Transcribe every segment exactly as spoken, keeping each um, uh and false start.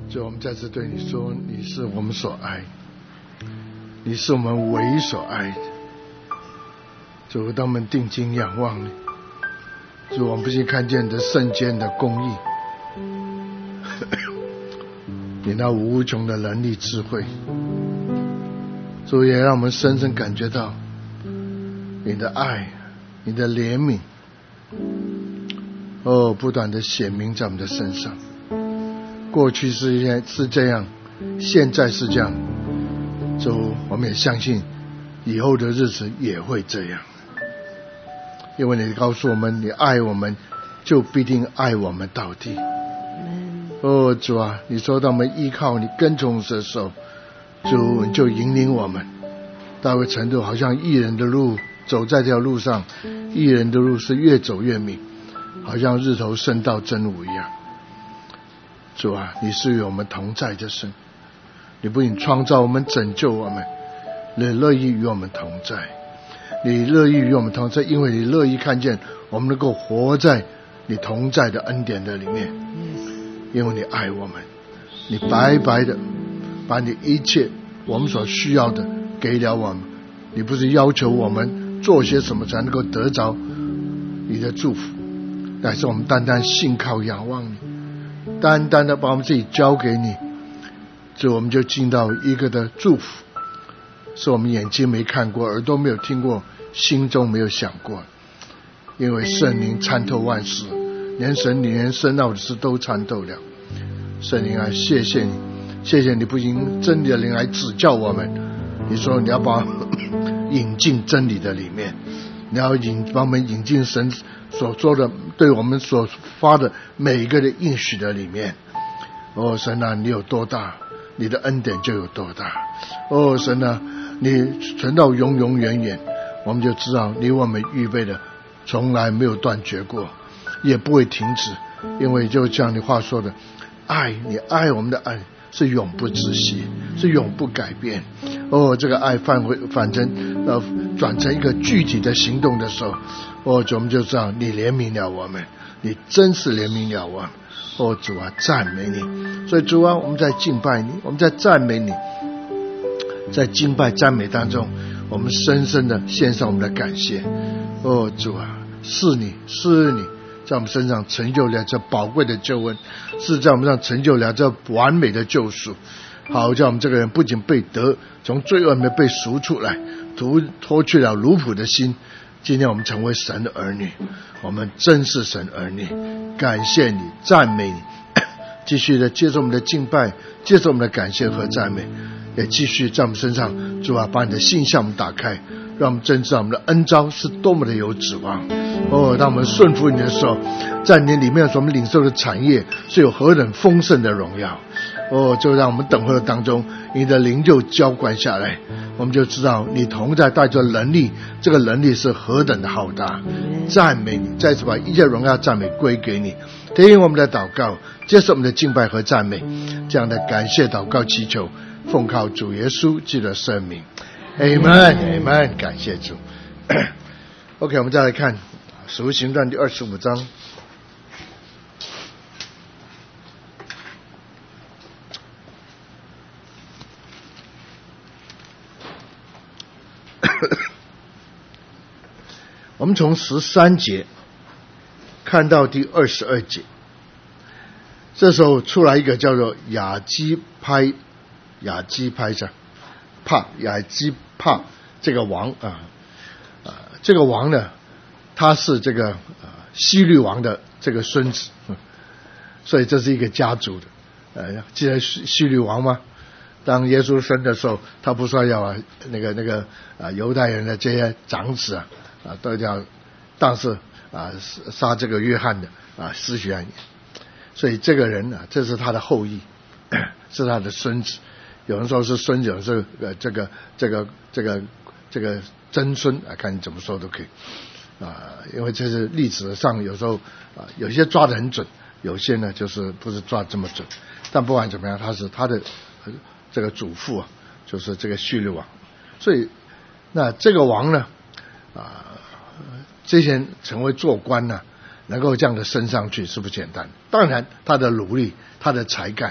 主，我们再次对你说，你是我们所爱，你是我们唯一所爱的。主，当我们定睛仰望你，主，我们不仅看见你的圣洁的公义，你那无穷的能力智慧，主，也让我们深深感觉到你的爱，你的怜悯，哦，不断的显明在我们的身上。过去是是这样，现在是这样，主，我们也相信以后的日子也会这样，因为你告诉我们，你爱我们就必定爱我们到底。哦，主啊，你说当我们依靠你跟从的时候，主你就引领我们到一个程度，好像义人的路，走在这条路上，义人的路是越走越明，好像日头升到正午一样。主啊，你是与我们同在的神，你不仅创造我们，拯救我们，你乐意与我们同在，你乐意与我们同在，因为你乐意看见我们能够活在你同在的恩典的里面，因为你爱我们，你白白的把你一切我们所需要的给了我们，你不是要求我们做些什么才能够得着你的祝福，乃是我们单单信靠仰望你，单单的把我们自己交给你，这我们就进到一个的祝福，是我们眼睛没看过，耳朵没有听过，心中没有想过，因为圣灵参透万事，连神连深奥的事都参透了。圣灵啊，谢谢你，谢谢你不仅真理的灵来指教我们，你说你要把引进真理的里面，你要引把我们引进神所做的对我们所发的每一个的应许的里面。哦，神啊，你有多大，你的恩典就有多大。哦，神啊，你存到永永远远，我们就知道你为我们预备的从来没有断绝过，也不会停止，因为就像你话说的，爱，你爱我们的爱是永不止息，是永不改变。哦，这个爱反回反成呃转成一个具体的行动的时候，哦，我们就知道你怜悯了我们，你真是怜悯了我们。哦，主啊，赞美你。所以主啊，我们在敬拜你，我们在赞美你，在敬拜赞美当中，我们深深的献上我们的感谢。哦，主啊，是你是你在我们身上成就了这宝贵的救恩，是在我们身上成就了这完美的救赎，好叫我们这个人不仅被得从罪恶里面被赎出来，脱脱去了奴仆的心，今天我们成为神的儿女，我们真是神儿女，感谢你，赞美你，继续的接受我们的敬拜，接受我们的感谢和赞美，也继续在我们身上，主啊，把你的心向我们打开，让我们真知道我们的恩召是多么的有指望。哦，当我们顺服你的时候，在你里面所我们领受的产业是有何等丰盛的荣耀。哦，就让我们等候的当中，你的灵就浇灌下来，我们就知道你同在带着能力，这个能力是何等的浩大。赞美你，再次把一切荣耀赞美归给你，听我们的祷告，接受我们的敬拜和赞美，这样的感谢祷告祈求，奉靠主耶稣基督的圣名 Amen Amen， 感谢主。OK， 我们再来看使徒行传第二十五章。我们从十三节看到第二十二节，这时候出来一个叫做亚基拍亚基拍上帕亚基帕这个王啊啊，这个王呢，他是这个啊希律王的这个孙子，所以这是一个家族的。呃，记得希律王吗？当耶稣生的时候，他不说要啊那个那个啊犹太人的这些长子啊啊都要当是啊杀这个约翰的啊施洗约翰，所以这个人啊，这是他的后裔，是他的孙子。有人说是孙子，有人说呃这个这个这个这个曾孙啊，看你怎么说都可以啊，因为这是历史上有时候啊有些抓得很准，有些呢就是不是抓这么准，但不管怎么样，他是他的这个祖父啊，就是这个希律王。所以那这个王呢啊，之前成为做官呢，能够这样的升上去是不简单，当然他的努力他的才干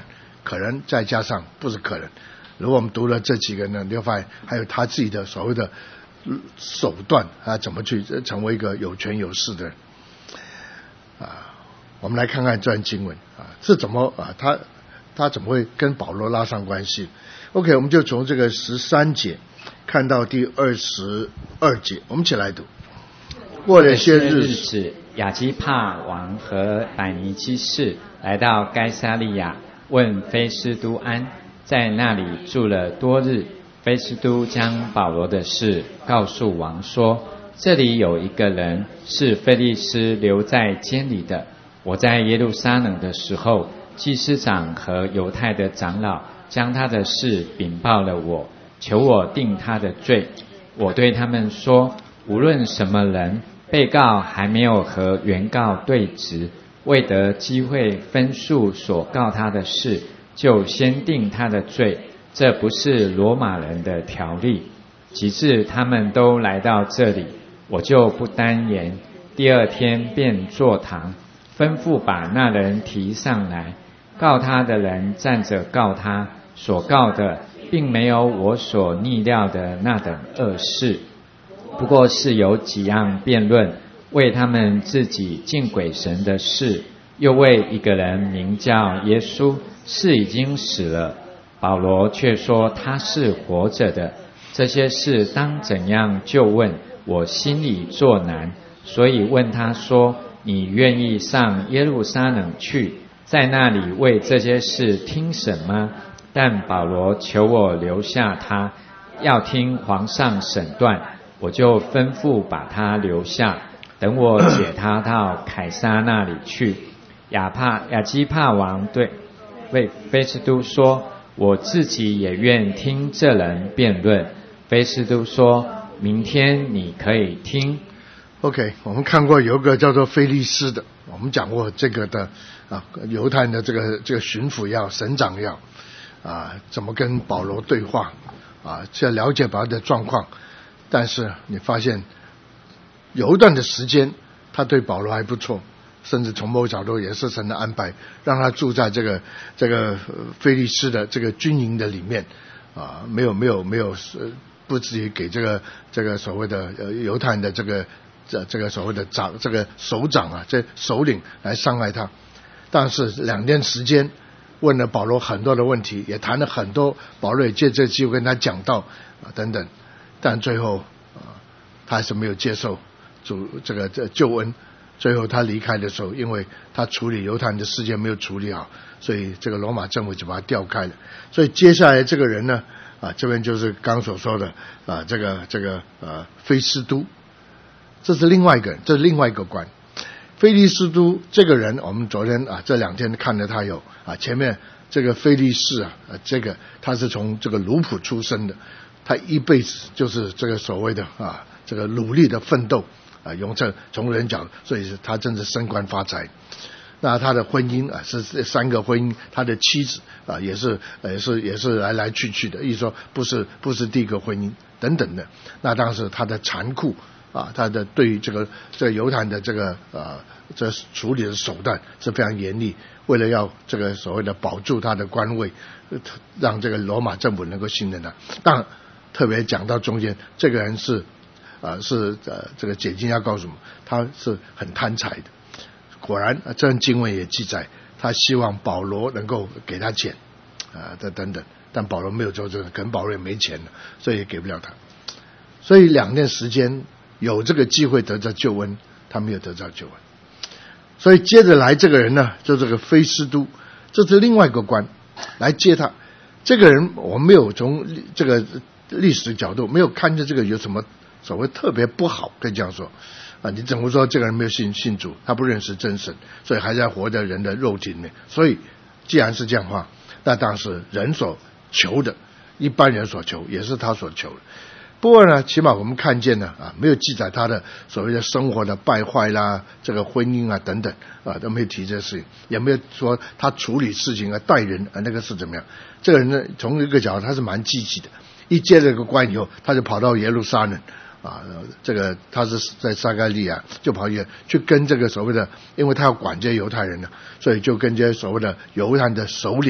可能再加上不是可能，如果我们读了这几个呢，你会发现还有他自己的所谓的手段啊，怎么去成为一个有权有势的人啊。我们来看看这段经文啊，是怎么啊，他他怎么会跟保罗拉上关系 ？OK， 我们就从这个十三节看到第二十二节，我们一起来读。过了些日子， 亚基帕王和百尼基士来到该撒利亚，问菲斯都安，在那里住了多日。菲斯都将保罗的事告诉王说：这里有一个人是腓力斯留在监里的。我在耶路撒冷的时候，祭司长和犹太的长老将他的事禀报了我，求我定他的罪。我对他们说：无论什么人，被告还没有和原告对质，未得机会分述所告他的事，就先定他的罪，这不是罗马人的条例。及至他们都来到这里，我就不单言，第二天便坐堂，吩咐把那人提上来。告他的人站着告他，所告的并没有我所逆料的那等恶事，不过是有几样辩论，为他们自己敬鬼神的事，又为一个人名叫耶稣，是已经死了，保罗却说他是活着的。这些事当怎样就问，我心里作难，所以问他说：你愿意上耶路撒冷去，在那里为这些事听审吗？但保罗求我留下他，要听皇上审断。我就吩咐把他留下，等我解他到凯撒那里去。亚帕亚基帕王对为菲斯都说：我自己也愿听这人辩论。菲斯都说：明天你可以听。 OK， 我们看过有一个叫做菲利斯的，我们讲过这个的啊，犹太人的这个这个巡抚要省长要啊，怎么跟保罗对话啊，去了解保罗的状况。但是你发现有一段的时间他对保罗还不错，甚至从某个角度也是神的安排，让他住在这个这个菲利斯的这个军营的里面啊，没有没有没有不至于给这个这个所谓的呃犹太人的这个这这个所谓的长这个首长啊，这首领来伤害他。但是两天时间问了保罗很多的问题，也谈了很多，保罗也借这个机会跟他讲道啊等等。但最后啊，他还是没有接受主这个这救恩。最后他离开的时候，因为他处理犹太人的事件没有处理好，所以这个罗马政府就把他调开了。所以接下来这个人呢啊，这边就是刚所说的啊，这个这个呃菲斯都，这是另外一个人，这是另外一个官。菲利斯都这个人，我们昨天啊这两天看了他有啊，前面这个菲利士啊，啊这个他是从这个卢普出生的，他一辈子就是这个所谓的啊这个努力的奋斗啊，用这从人讲，所以他真是升官发财。那他的婚姻啊是三个婚姻，他的妻子啊也是也是也是来来去去的，意思说不是不是第一个婚姻等等的。那当时他的残酷啊，他的对于这个这个犹太人的这个呃这处理的手段是非常严厉，为了要这个所谓的保住他的官位，让这个罗马政府能够信任他。当然特别讲到中间，这个人是啊是呃这个解经家告诉我们，他是很贪财的。果然这段经文也记载，他希望保罗能够给他钱啊等等等，但保罗没有做这个，可能保罗也没钱了，所以也给不了他。所以两年时间有这个机会得到救恩，他没有得到救恩。所以接着来这个人呢，就这个菲斯都，这是另外一个官来接他。这个人我们没有从这个历史角度没有看见这个有什么所谓特别不好，可以这样说啊，你怎么说这个人没有信信主，他不认识真神，所以还在活在人的肉体里面。所以既然是这样的话，那当时人所求的，一般人所求也是他所求的。不过呢，起码我们看见呢啊，没有记载他的所谓的生活的败坏啦，这个婚姻啊等等啊，都没有提这事情，也没有说他处理事情啊待人啊那个是怎么样。这个人呢，从一个角度他是蛮积极的，一接了个官以后，他就跑到耶路撒冷啊，这个他是在撒该利亚，就跑去去跟这个所谓的，因为他要管这些犹太人呢，所以就跟这些所谓的犹太人的首领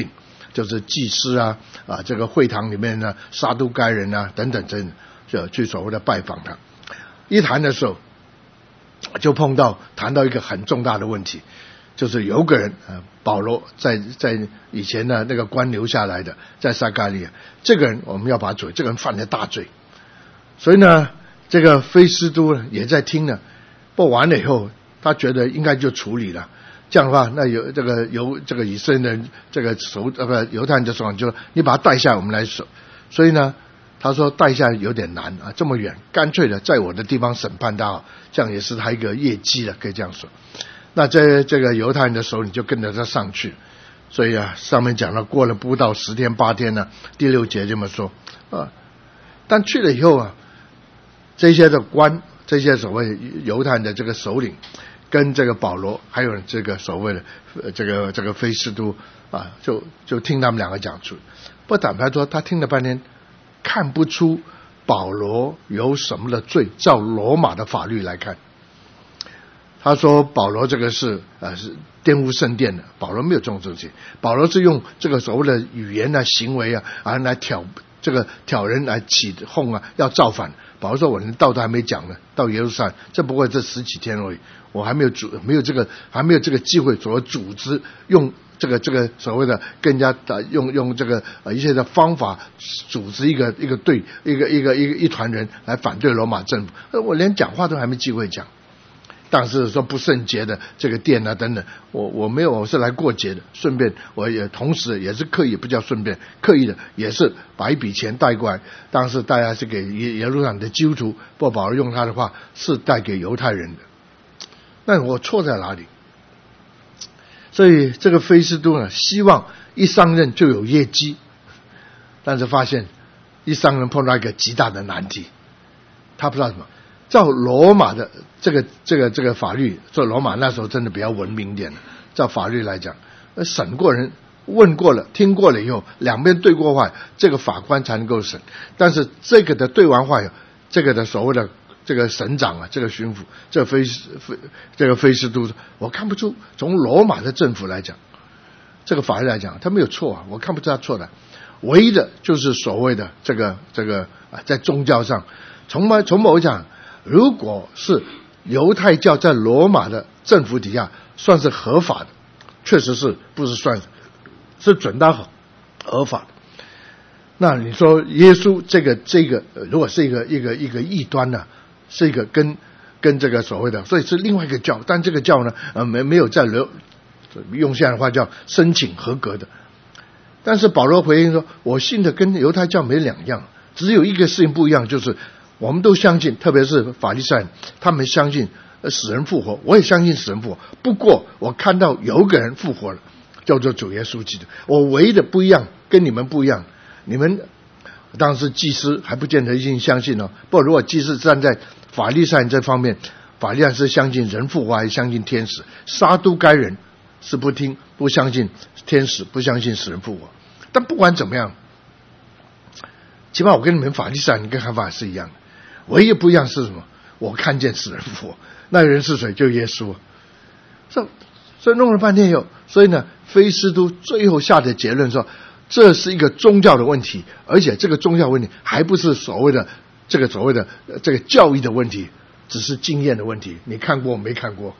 就是祭司啊啊这个会堂里面呢撒都该人啊等等等等，就去所谓的拜访他。一谈的时候，就碰到谈到一个很重大的问题，就是有个人呃保罗在在以前呢那个官留下来的，在撒该利亚，这个人我们要把他追，这个人犯了大罪，所以呢这个菲斯都呢也在听呢，不完了以后他觉得应该就处理了。这样的话，那有这个由这个以色列人这个首呃不犹太人的首长就说你把他带下，我们来守。所以呢，他说带下有点难啊，这么远，干脆的在我的地方审判他，这样也是他一个业绩了，可以这样说。那这这个犹太人的首领就跟着他上去，所以啊，上面讲了过了不到十天八天呢，第六节这么说啊。但去了以后啊，这些的官，这些所谓犹太人的这个首领。跟这个保罗还有这个所谓的这个这个菲斯都啊，就就听他们两个讲出，不坦白说，他听了半天，看不出保罗有什么的罪。照罗马的法律来看，他说保罗这个是呃是玷污圣殿的，保罗没有这种东西，保罗是用这个所谓的语言啊、行为啊啊来挑这个挑人来起哄啊，要造反。保罗说我连道都还没讲呢，到耶路撒冷这不过这十几天而已，我还没有组没有这个还没有这个机会所组织用这个这个所谓的更加的用用这个呃一些的方法组织一个一个队一个一个一个一团人来反对罗马政府，我连讲话都还没机会讲。但是说不圣洁的这个殿啊等等，我我没有，我是来过节的，顺便我也同时也是刻意，不叫顺便，刻意的也是把一笔钱带过来，当时大家是给耶路撒冷的基督徒，不保罗用他的话是带给犹太人的。那我错在哪里？所以这个菲斯都呢，希望一上任就有业绩，但是发现一上任碰到一个极大的难题，他不知道什么。照罗马的这个这个这个法律，照罗马那时候真的比较文明一点的，照法律来讲，审过人问过了听过了以后，两边对过话，这个法官才能够审。但是这个的对完话，这个的所谓的这个省长啊，这个巡抚，这个菲菲这个菲斯都，我看不出从罗马的政府来讲，这个法律来讲，他没有错啊，我看不出他错的。唯一的就是所谓的这个这个啊，在宗教上，从某从某讲。如果是犹太教在罗马的政府底下算是合法的，确实是不是算是准当合法的。那你说耶稣这个这个如果是一个一个一个异端呢、啊，是一个跟跟这个所谓的，所以是另外一个教，但这个教呢呃没没有在留用现在的话叫申请合格的。但是保罗回应说，我信的跟犹太教没两样，只有一个事情不一样，就是我们都相信，特别是法利赛人，他们相信死人复活，我也相信死人复活。不过我看到有个人复活了，叫做主耶稣基督。我唯一的不一样，跟你们不一样，你们当时祭司还不见得一定相信哦。不过如果祭司站在法利赛人这方面，法利赛人是相信人复活，还是相信天使？撒都该人是不听，不相信天使，不相信死人复活。但不管怎么样，起码我跟你们法利赛人跟看法是一样的。唯一不一样是什么？我看见死人复活，那人是谁？就耶稣。所所以弄了半天以后，所以呢，菲斯都最后下的结论说，这是一个宗教的问题，而且这个宗教问题还不是所谓的这个所谓的这个教义的问题，只是经验的问题。你看过没看过？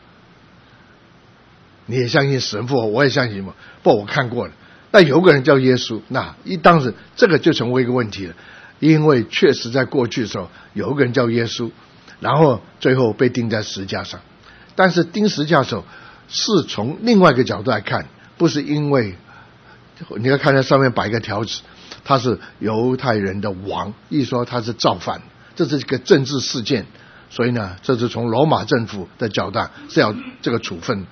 你也相信死人复活，我也相信什么？不，我看过了。那有个人叫耶稣，那一当时这个就成为一个问题了。因为确实在过去的时候有一个人叫耶稣，然后最后被钉在十字架上，但是钉十字架的时候是从另外一个角度来看，不是因为你要看在上面摆一个条子，他是犹太人的王，意思说他是造反，这是一个政治事件，所以呢这是从罗马政府的角度是要这个处分。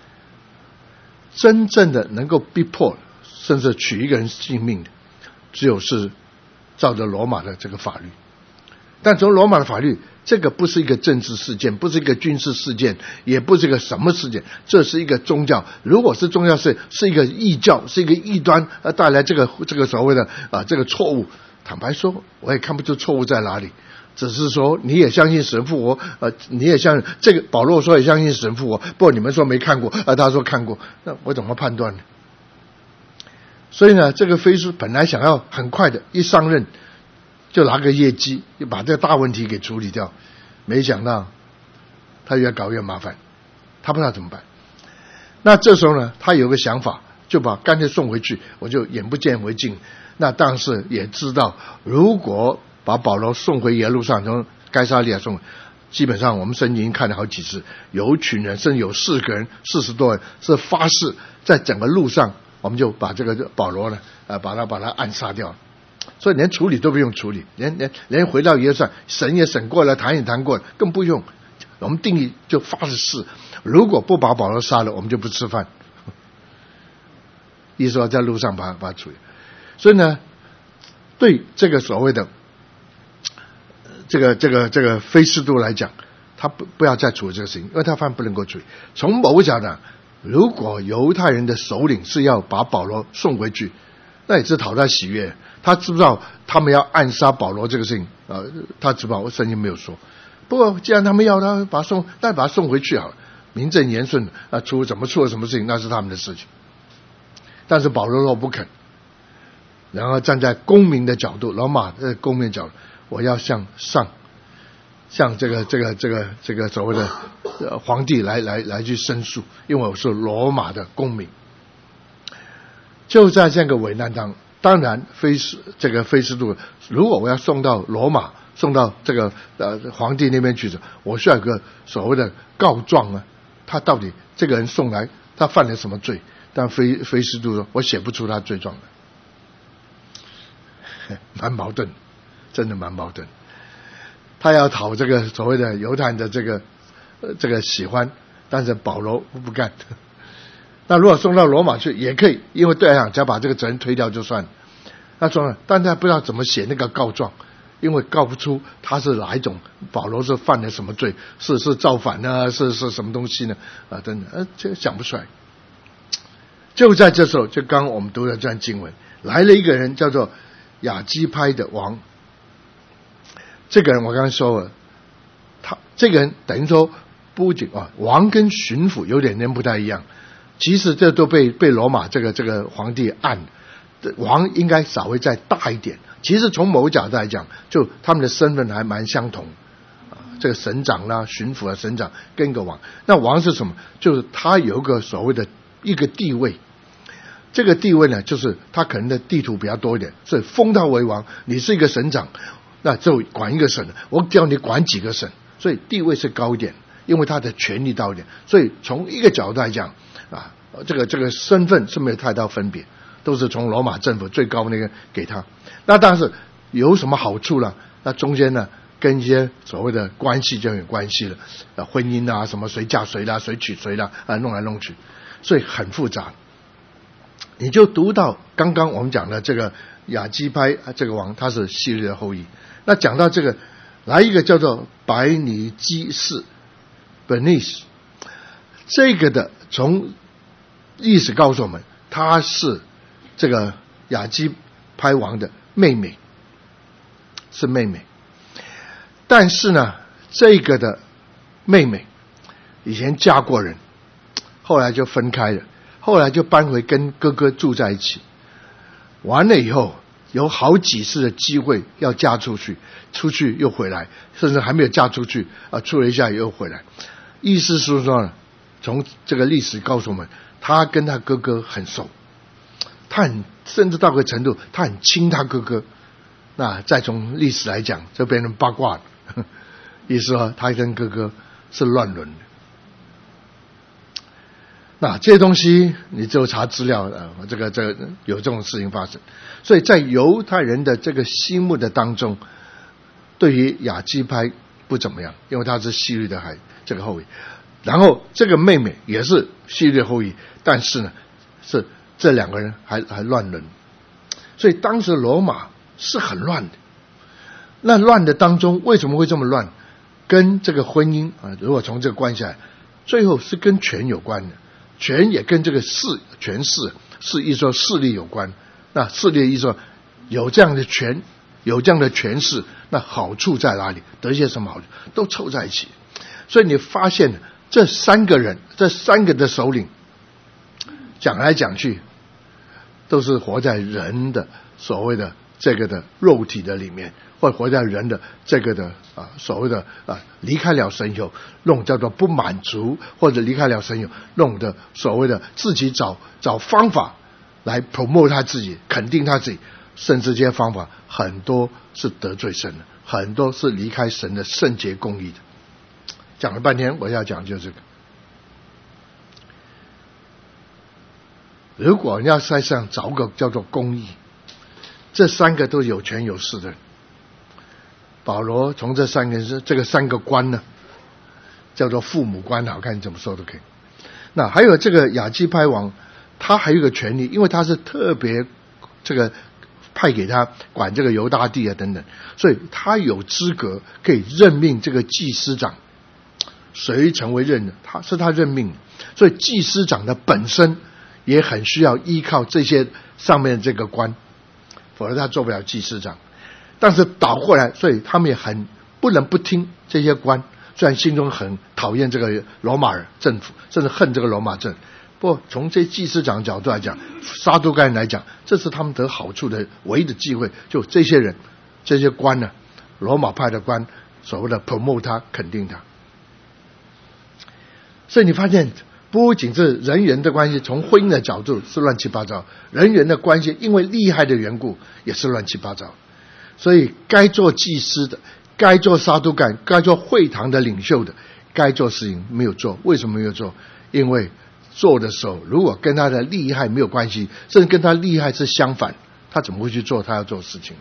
真正的能够逼迫甚至取一个人性命的，只有是照着罗马的这个法律。但从罗马的法律，这个不是一个政治事件，不是一个军事事件，也不是一个什么事件，这是一个宗教。如果是宗教是是一个异教，是一个异端而带来这个这个所谓的啊这个错误，坦白说我也看不出错误在哪里，只是说你也相信死人复活，呃你也相信这个保罗说也相信死人复活，不过你们说没看过，而他说看过，那我怎么判断呢？ 所以呢，这个菲斯本来想要很快的一上任就拿个业绩，就把这个大问题给处理掉，没想到他越搞越麻烦，他不知道怎么办。那这时候呢，他有个想法，就把干脆送回去，我就眼不见为净。那但是也知道，如果把保罗送回耶路撒冷，从该撒利亚送，基本上我们圣经已经看了好几次，有一群人，甚至有四个人、四十多人是发誓，在整个路上，我们就把这个保罗呢，呃，把他把他暗杀掉。所以连处理都不用处理，连连连回到耶路撒冷，审也审过了，谈也谈过了，更不用。我们定义就发誓誓，如果不把保罗杀了，我们就不吃饭。意思说在路上把把他处理。所以呢，对这个所谓的这个这个这个菲斯都来讲，他不不要再处理这个事情，因为他发现不能够处理。从某个角度，如果犹太人的首领是要把保罗送回去，那也是讨他喜悦。他知不知道他们要暗杀保罗这个事情？呃，他知道，圣经没有说。不过既然他们要他把他送，那把他送回去好了，名正言顺的。那出怎么出了什么事情，那是他们的事情。但是保罗说不肯，然后站在公民的角度，罗马的公民角度，我要向上，向这个这个这个这个所谓的、呃、皇帝来来来去申诉，因为我是罗马的公民。就在这个危难当，当然菲斯这个菲斯都，如果我要送到罗马，送到这个呃皇帝那边去，我需要有个所谓的告状啊，他到底这个人送来他犯了什么罪？但菲菲斯都说，我写不出他罪状来，蛮矛盾，真的蛮矛盾。他要讨这个所谓的犹太人的这个、呃、这个喜欢，但是保罗不干。那如果送到罗马去也可以，因为对来讲，只要把这个责任推掉就算了。那说了，但他不知道怎么写那个告状，因为告不出他是哪一种，保罗是犯了什么罪，是是造反呢，是是什么东西呢？啊，等等，呃，这个想不出来。就在这时候，就刚刚我们读的这段经文，来了一个人叫做亚基拍的王。这个人我刚刚说了，他这个人等于说不仅啊，王跟巡抚有点点不太一样。其实这都被被罗马这个这个皇帝按，王应该稍微再大一点。其实从某个角度来讲，就他们的身份还蛮相同。这个省长啦、巡抚啊、省长跟一个王。那王是什么？就是他有一个所谓的一个地位。这个地位呢，就是他可能的地图比较多一点，所以封他为王。你是一个省长，那就管一个省，我叫你管几个省，所以地位是高一点，因为他的权力高一点。所以从一个角度来讲啊，这个这个身份是没有太大分别，都是从罗马政府最高那个给他。那但是有什么好处呢？那中间呢，跟一些所谓的关系就有关系了，啊，婚姻啊，什么谁嫁谁啦，谁娶谁啦，啊，弄来弄去，所以很复杂。你就读到刚刚我们讲的这个亚基拍这个王，他是希律的后裔。那讲到这个，来一个叫做白尼基士 Bernice， 这个的从历史告诉我们，他是这个亚基拍王的妹妹，是妹妹。但是呢，这个的妹妹以前嫁过人，后来就分开了。后来就搬回跟哥哥住在一起，完了以后有好几次的机会要嫁出去，出去又回来，甚至还没有嫁出去啊，处了一下又回来。意思是说呢，从这个历史告诉我们，他跟他哥哥很熟，他很甚至到个程度，他很亲他哥哥。那再从历史来讲，就变成八卦了，意思说他跟哥哥是乱伦的。那这些东西你只有查资料，呃，这个这个有这种事情发生，所以在犹太人的这个心目的当中，对于亚基拍不怎么样，因为他是希律的孩这个后裔，然后这个妹妹也是希律的后裔，但是呢，是这两个人还还乱伦，所以当时罗马是很乱的。那乱的当中为什么会这么乱？跟这个婚姻啊，如果从这个关系来，最后是跟权有关的。权也跟这个势权势势意说势力有关，那势力意思说有这样的权，有这样的权势，那好处在哪里？得些什么好处？都凑在一起。所以你发现这三个人，这三个的首领，讲来讲去， 都是活在人的所谓的这个的肉体的里面，或者活在人的这个的啊所谓的啊离开了神以后，那种叫做不满足，或者离开了神以后，那种的所谓的自己找找方法来 promote 他自己，肯定他自己，甚至这些方法很多是得罪神的，很多是离开神的圣洁公义的。讲了半天，我要讲就是这个。如果你要在世上找个叫做公义，这三个都有权有势的人，保罗从这三个是这个三个官呢，叫做父母官，好看你怎么说都可以。那还有这个亚基拍王，他还有一个权利，因为他是特别这个派给他管这个犹大地啊等等，所以他有资格可以任命这个祭司长。谁成为任的？他是他任命的，所以祭司长的本身也很需要依靠这些上面这个官，否则他做不了祭司长。但是倒过来，所以他们也很不能不听这些官，虽然心中很讨厌这个罗马政府，甚至恨这个罗马政府，不过从这祭司长角度来讲，撒都该人来讲，这是他们得好处的唯一的机会。就这些人，这些官呢，罗马派的官，所谓的 promote 他，肯定他。所以你发现，不仅是人员的关系，从婚姻的角度是乱七八糟，人员的关系因为利害的缘故也是乱七八糟。所以该做祭司的，该做撒都该，该做会堂的领袖的，该做事情没有做。为什么没有做？因为做的时候如果跟他的利害没有关系，甚至跟他利害是相反，他怎么会去做他要做的事情？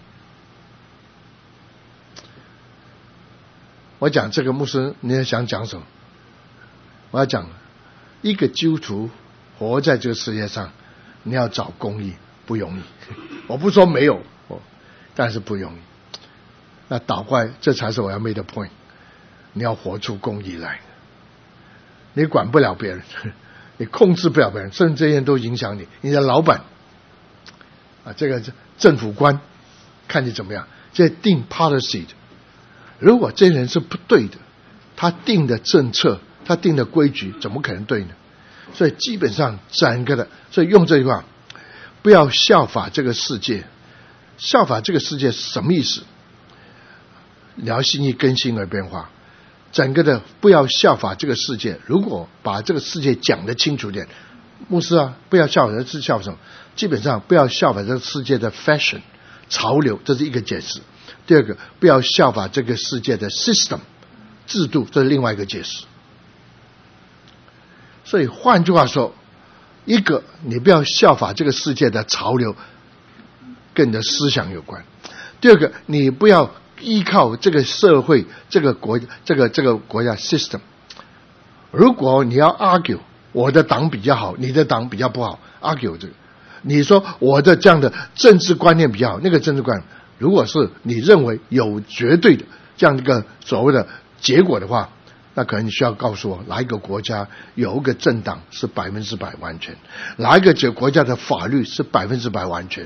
我讲这个牧师，你也想讲什么？我要讲，一个基督徒活在这个世界上，你要找公义不容易。我不说没有，但是不容易。那倒过来，这才是我要 make the point。你要活出公义来，你管不了别人，你控制不了别人，甚至这些人都影响你。你的老板啊，这个政府官，看你怎么样。这定 policy 的，如果这些人是不对的，他定的政策。他定的规矩怎么可能对呢？所以基本上整个的，所以用这句话，不要效法这个世界。效法这个世界是什么意思？你要心意更新而变化。整个的不要效法这个世界。如果把这个世界讲得清楚点，牧师啊，不要效法，是效法什么？基本上不要效法这个世界的 fashion 潮流，这是一个解释。第二个，不要效法这个世界的 system 制度，这是另外一个解释。所以换句话说，一个你不要效法这个世界的潮流，跟你的思想有关。第二个，你不要依靠这个社会、这个国、这个这个国家 system。如果你要 argue 我的党比较好，你的党比较不好 ，argue 这个，你说我的这样的政治观念比较好，那个政治观念，如果是你认为有绝对的这样一个所谓的结果的话，那可能你需要告诉我，哪一个国家有一个政党是百分之百完全，哪一个这国家的法律是百分之百完全？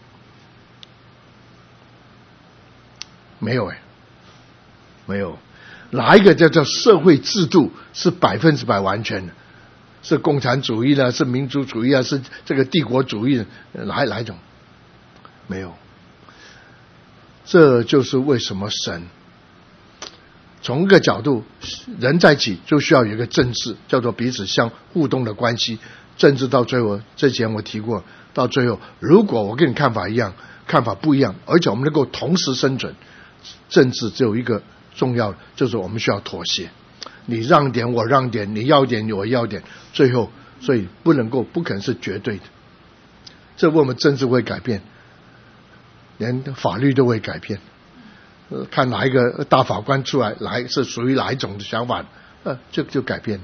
没有哎，没有。哪一个叫做社会制度是百分之百完全的？是共产主义呢？是民族主义啊？是这个帝国主义？哪哪一种？没有。这就是为什么神从一个角度，人在一起就需要有一个政治，叫做彼此相互动的关系。政治到最后，之前我提过，到最后，如果我跟你看法一样，看法不一样，而且我们能够同时生存，政治只有一个重要的，就是我们需要妥协。你让点，我让点，你要点，我要点，最后，所以不能够，不可能是绝对的。这为我们政治会改变，连法律都会改变。看哪一个大法官出来，来是属于哪一种的想法，呃，就就改变。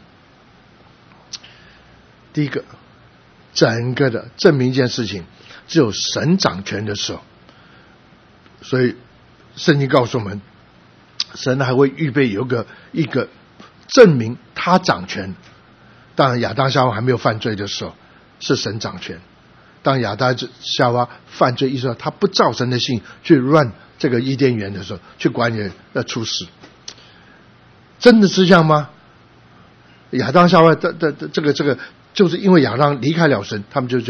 第一个，整个的证明一件事情，只有神掌权的时候，所以圣经告诉我们，神还会预备有个一个证明他掌权。当然亚当夏娃还没有犯罪的时候，是神掌权。当亚当夏娃犯罪意识到他不照神的心去乱这个伊甸园的时候，去管理要出事，真的是这样吗？亚当夏娃的的这个这个，就是因为亚当离开了神，他们就这样。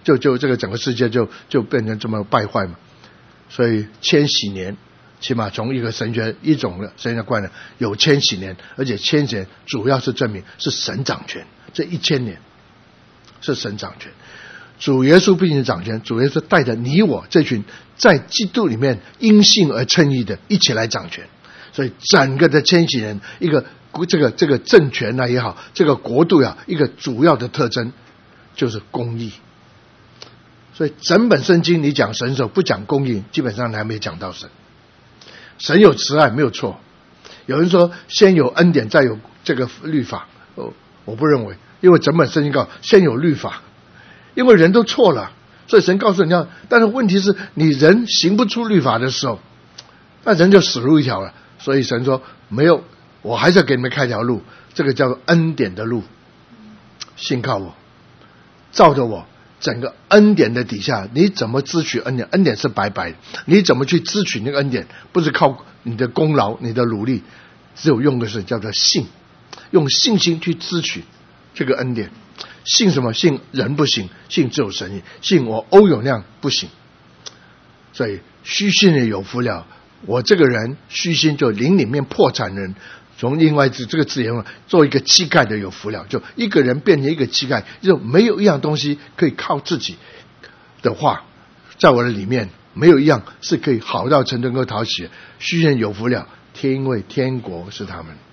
就就这个整个世界就就变成这么败坏嘛。所以千禧年，起码从一个神学一种的神学观念有千禧年，而且千禧年主要是证明是神掌权，这一千年是神掌权。主耶稣不仅掌权，主耶稣带着你我这群在基督里面因信而称义的一起来掌权。所以整个的千禧年，一个这个这个政权啊也好，这个国度啊，一个主要的特征就是公义。所以整本圣经你讲神的时候不讲公义，基本上还没讲到神。神有慈爱没有错，有人说先有恩典再有这个律法，哦，我不认为，因为整本圣经告诉先有律法，因为人都错了，所以神告诉你要，但是问题是你人行不出律法的时候，那人就死路一条了。所以神说没有，我还是要给你们开条路，这个叫做恩典的路，信靠我，照着我，整个恩典的底下，你怎么支取恩典？恩典是白白的，你怎么去支取那个恩典？不是靠你的功劳、你的努力，只有用的是叫做信，用信心去支取这个恩典。信什么？信人不行，信只有神。信我欧永亮不行，所以虚心的有福了。我这个人虚心，就灵里面破产人，从另外这个字眼做一个乞丐的有福了。就一个人变成一个乞丐，就没有一样东西可以靠自己的话，在我的里面没有一样是可以好到成能够讨喜。虚心有福了，天因为天国是他们。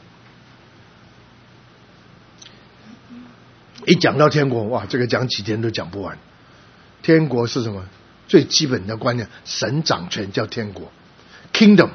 一讲到天国，哇，这个讲几天都讲不完。天国是什么？最基本的观念，神掌权叫天国 ，Kingdom，Kingdom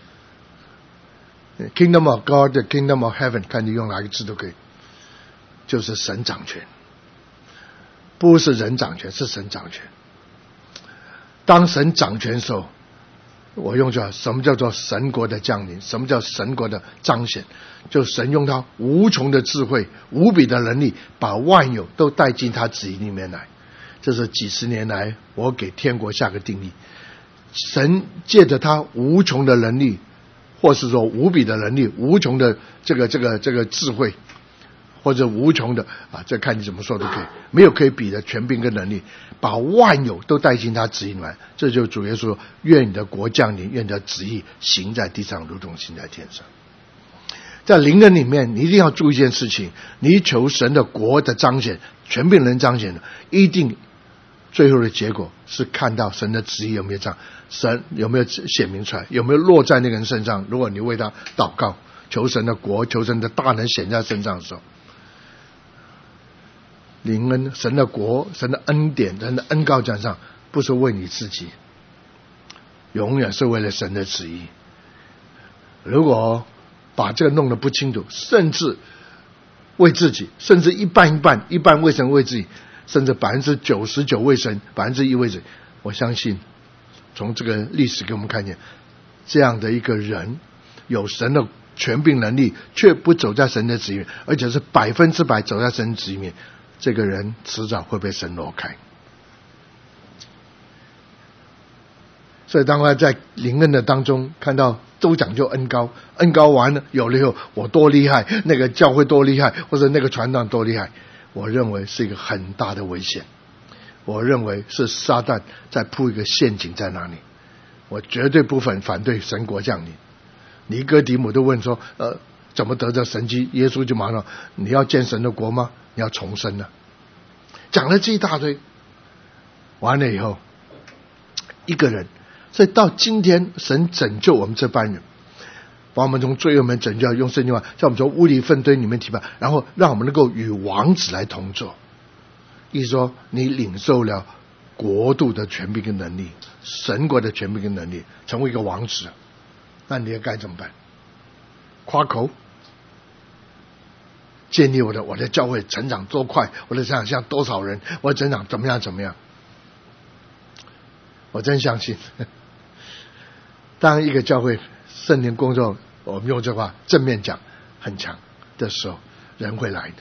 of God，Kingdom of Heaven， 看你用哪个字都可以，就是神掌权，不是人掌权，是神掌权。当神掌权的时候，我用叫什么叫做神国的降临？什么叫神国的彰显？就神用他无穷的智慧、无比的能力，把万有都带进他旨意里面来。这是几十年来我给天国下个定义。神借着他无穷的能力，或是说无比的能力、无穷的这个这个这个智慧，或者无穷的啊，这看你怎么说都可以，没有可以比的权柄跟能力，把万有都带进他旨意里面。这就主耶稣说：愿你的国降临，愿你的旨意行在地上，如同行在天上。在灵恩里面，你一定要注意一件事情：你求神的国的彰显，权柄能彰显的，一定最后的结果是看到神的旨意有没有这样，神有没有显明出来，有没有落在那个人身上。如果你为他祷告，求神的国、求神的大能显在身上的时候，灵恩、神的国、神的恩典、神的恩膏降上，不是为你自己，永远是为了神的旨意。如果把这个弄得不清楚，甚至为自己，甚至一半一半，一半为神为自己，甚至百分之九十九为神，百分之一为自己，我相信从这个历史给我们看见，这样的一个人有神的权柄能力，却不走在神的旨意里面，而且是百分之百走在神的旨意里面，这个人迟早会被神挪开。所以当他在灵恩的当中看到都讲究恩膏，恩膏完了有了以后，我多厉害，那个教会多厉害，或者那个传道多厉害，我认为是一个很大的危险。我认为是撒旦在铺一个陷阱在那里。我绝对不反反对神国降临。尼哥底母都问说，呃，怎么得着神迹？耶稣就马上，你要见神的国吗？你要重生啊！讲了这一大堆，完了以后，一个人。所以到今天，神拯救我们这班人，把我们从罪恶门拯救，用圣经话，在我们从污泥粪堆里面提拔，然后让我们能够与王子来同坐。意思说，你领受了国度的权柄跟能力，神国的权柄跟能力，成为一个王子，那你该怎么办？夸口，建立我的我的教会成长多快，我的成长像多少人，我的成长怎么样怎么样？我真相信，当一个教会圣灵工作，我们用这话正面讲很强的时候，人会来的。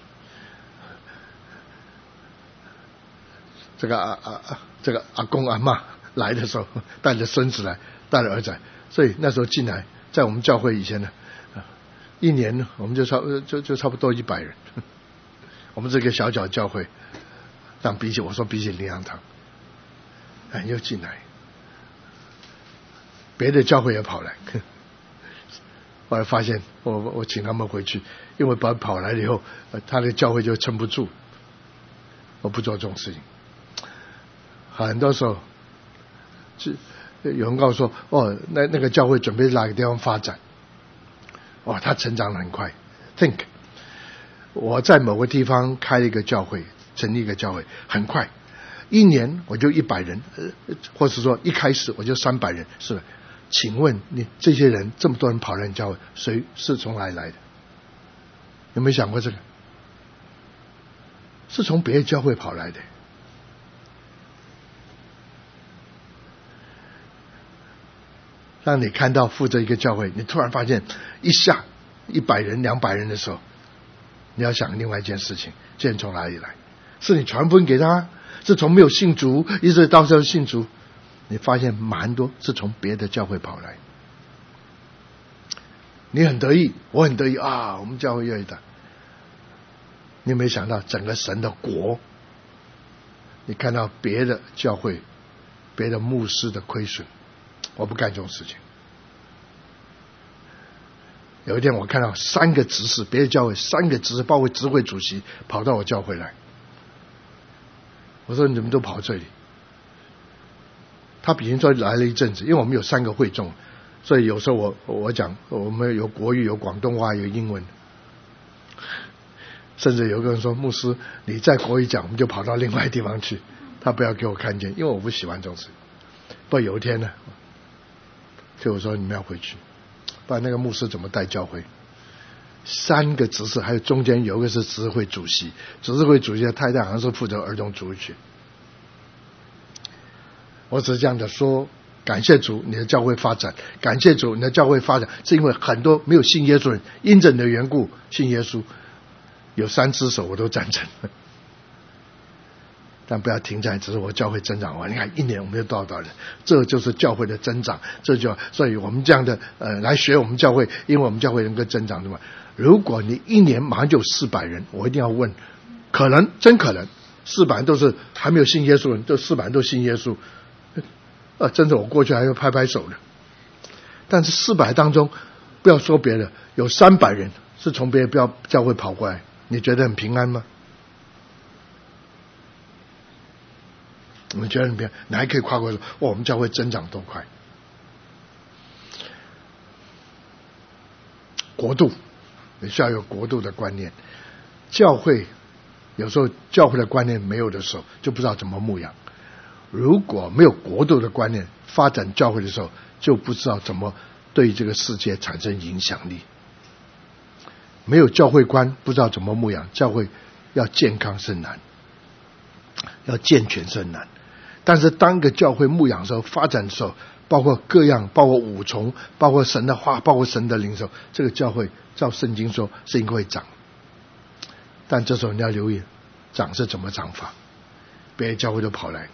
这个啊啊啊，这个阿公阿嬷来的时候，带着孙子来，带着儿子来，所以那时候进来，在我们教会以前呢，一年呢，我们就差就就差不多一百人。我们这个小小教会， 但比起我说比起灵粮堂，哎，又进来，别的教会也跑来，后来发现我我请他们回去，因为把跑来了以后，他的教会就撑不住。我不做这种事情。很多时候，是有人告诉说，哦，那那个教会准备哪个地方发展，哦，他成长得很快。Think， 我在某个地方开了一个教会，成立一个教会，很快，一年我就一百人，或者说一开始我就三百人，是吧？请问你这些人这么多人跑来教会，谁是从哪里来的？有没有想过这个？是从别的教会跑来的。让你看到负责一个教会，你突然发现一下一百人、两百人的时候，你要想另外一件事情：这人从哪里来？是你传福音给他，是从没有信主一直到时候信主，你发现蛮多是从别的教会跑来。你很得意，我很得意啊！我们教会越来越大。你有没有想到整个神的国？你看到别的教会、别的牧师的亏损，我不干这种事情。有一天我看到三个执事，别的教会三个执事，包括执会主席跑到我教会来，我说你怎么都跑这里？他比如说来了一阵子，因为我们有三个会众，所以有时候我我讲我们有国语、有广东话、有英文。甚至有个人说，牧师你在国语讲，我们就跑到另外地方去，他不要给我看见，因为我不喜欢这种事。不过有一天呢，就我说你们要回去，不然那个牧师怎么带教会？三个执事，还有中间有一个是执事会主席，执事会主席的太太好像是负责儿童主日学。我只是这样的说，感谢主你的教会发展，感谢主你的教会发展是因为很多没有信耶稣人因着你的缘故信耶稣，有三只手我都赞成。但不要停在只是我教会增长完，你看一年我们就多少人，这就是教会的增长，这就所以我们这样的呃来学我们教会，因为我们教会能够增长，对吧？如果你一年马上就有四百人，我一定要问，可能真可能四百人都是还没有信耶稣人，这四百人都信耶稣，呃，真的我过去还要拍拍手的。但是四百当中，不要说别的，有三百人是从别的教会跑过来，你觉得很平安吗？我们觉得很平安，你还可以跨过说，哦，我们教会增长多快。国度，你需要有国度的观念。教会有时候教会的观念没有的时候，就不知道怎么牧养。如果没有国度的观念，发展教会的时候，就不知道怎么对这个世界产生影响力。没有教会观，不知道怎么牧养。教会要健康是难，要健全是难。但是当一个教会牧养的时候，发展的时候，包括各样，包括五重，包括神的话，包括神的灵的时候，这个教会照圣经说是应该会长。但这时候你要留意长是怎么长法，别的教会都跑来，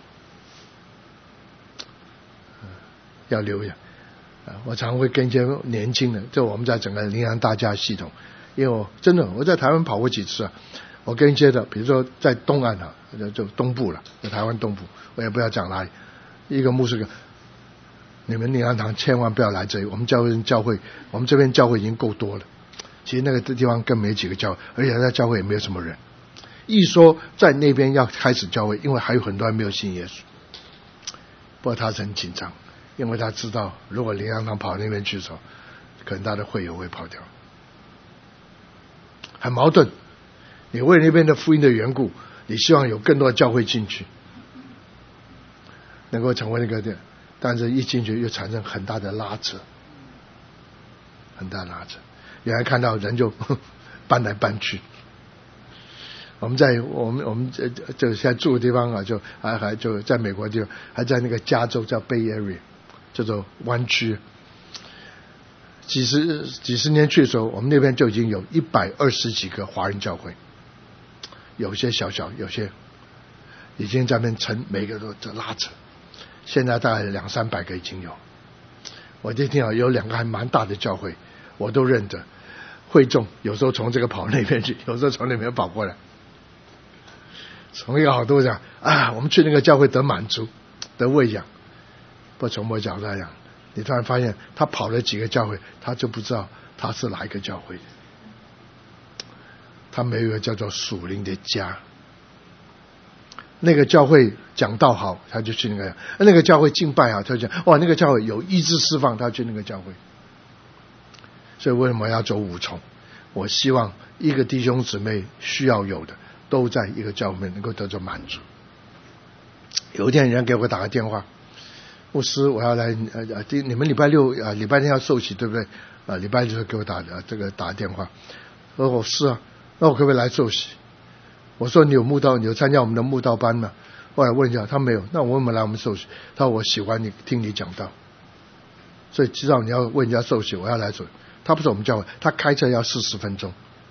要留意。我常会跟一些年轻人，就我们在整个灵粮大家系统，因为我真的我在台湾跑过几次啊，我跟一些的，比如说在东岸啊，就东部了，在台湾东部，我也不要讲哪里，一个牧师哥，你们灵粮堂千万不要来这里，我们教会教会，我们这边教会已经够多了，其实那个地方更没几个教会，而且在教会也没有什么人。一说在那边要开始教会，因为还有很多人没有信耶稣，不过他是很紧张，因为他知道如果灵粮堂跑那边去的时候，可能他的会友会跑掉，很矛盾。你为那边的福音的缘故，你希望有更多的教会进去，能够成为那个的，但是一进去又产生很大的拉扯，很大的拉扯。你还看到人就搬来搬去。我们在我们我们这这现在住的地方啊，就还还就在美国的地方，还在那个加州叫 Bay Area， 叫做湾区。几十几十年去的时候，我们那边就已经有一百二十几个华人教会，有些小小，有些已经在那边成，每个都在拉扯。现在大概两三百个已经有。我就听到有两个还蛮大的教会，我都认得。会众有时候从这个跑那边去，有时候从那边跑过来。 从一个好多讲啊，我们去那个教会得满足，得喂养。不从我角度来讲，你突然发现他跑了几个教会，他就不知道他是哪一个教会。他没有一个叫做属灵的家。那个教会讲道好，他就去那个；那个教会敬拜好，他就讲哇，那个教会有医治释放，他去那个教会。所以为什么要走五重？我希望一个弟兄姊妹需要有的，都在一个教会能够得到满足。有一天人家给我打个电话，牧师，我要来呃呃，你们礼拜六啊、呃、礼拜天要受洗对不对？啊、呃，礼拜六给我打呃这个打电话，我说是啊，那我可不可以来受洗？我说你有慕道，你有参加我们的慕道班吗？后来问一下，他没有。那我为什么来我们受洗？他说我喜欢你，听你讲道，所以知道你要问人家受洗，我要来受洗。他不是我们教会，他开车要四十分钟，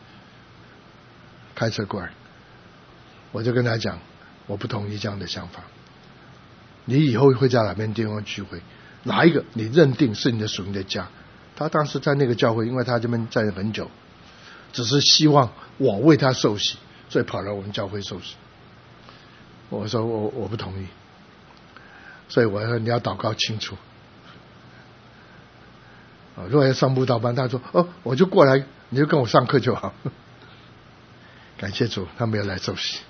开车过来，我就跟他讲，我不同意这样的想法。你以后会在哪边地方聚会？哪一个你认定是你的属灵的家？他当时在那个教会，因为他这边在很久，只是希望我为他受洗，所以跑来我们教会受洗。我说我我不同意，所以我说你要祷告清楚。啊，如果要上布道班，他说哦，我就过来，你就跟我上课就好。感谢主，他没有来受洗。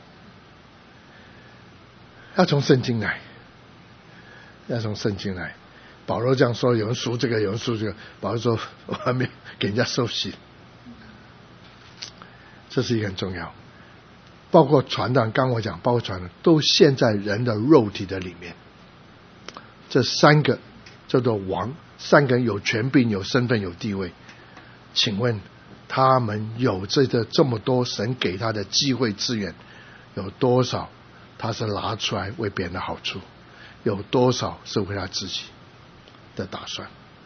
要从圣经来，要从圣经来。保罗这样说，有人赎这个，有人赎这个。保罗说我还没给人家受洗，这是一个很重要。包括传道，刚我讲，包括传道，都陷在人的肉体的里面。这三个叫做王，三个人有权柄、有身份、有地位。请问他们有这个这么多神给他的机会资源，有多少他是拿出来为别人的好处？有多少是为他自己的打算？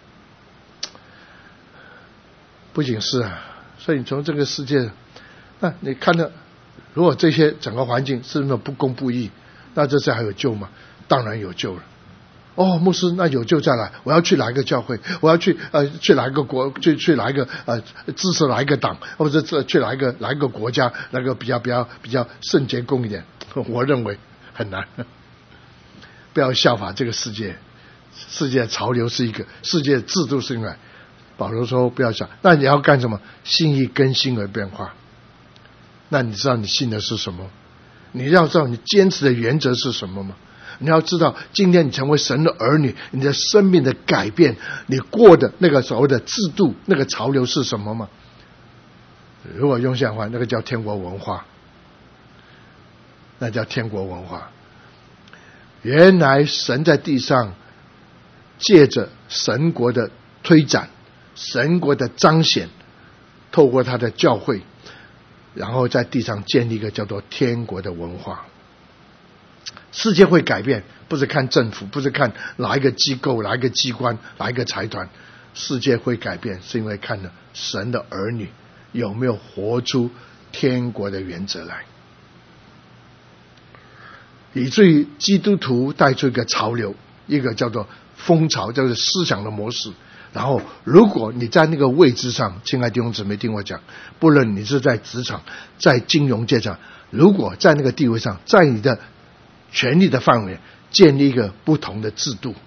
不仅是啊，所以从这个世界，那你看到，如果这些整个环境是那么不公不义，那这次还有救吗？当然有救了。哦，牧师，那有救再来，我要去哪一个教会？我要去呃去哪一个国？去去哪一个呃支持哪一个党？或者这去哪一个哪一个国家？那个比较比较比较圣洁公一点？我认为很难。不要效法这个世界，世界潮流是一个，世界制度是另外。保罗说不要想，那你要干什么？心意更新而变化。那你知道你信的是什么？你要知道你坚持的原则是什么吗？你要知道今天你成为神的儿女，你的生命的改变，你过的那个所谓的制度，那个潮流是什么吗？如果用现代话，那个叫天国文化，那叫天国文化。原来神在地上借着神国的推展，神国的彰显，透过他的教会，然后在地上建立一个叫做天国的文化。世界会改变，不是看政府，不是看哪一个机构、哪一个机关、哪一个财团，世界会改变是因为看了神的儿女有没有活出天国的原则来，以至于基督徒带出一个潮流，一个叫做风潮，叫做思想的模式。然后如果你在那个位置上，亲爱的弟兄姊妹听我讲，不论你是在职场，在金融界上，如果在那个地位上，在你的权力的范围建立一个不同的制度，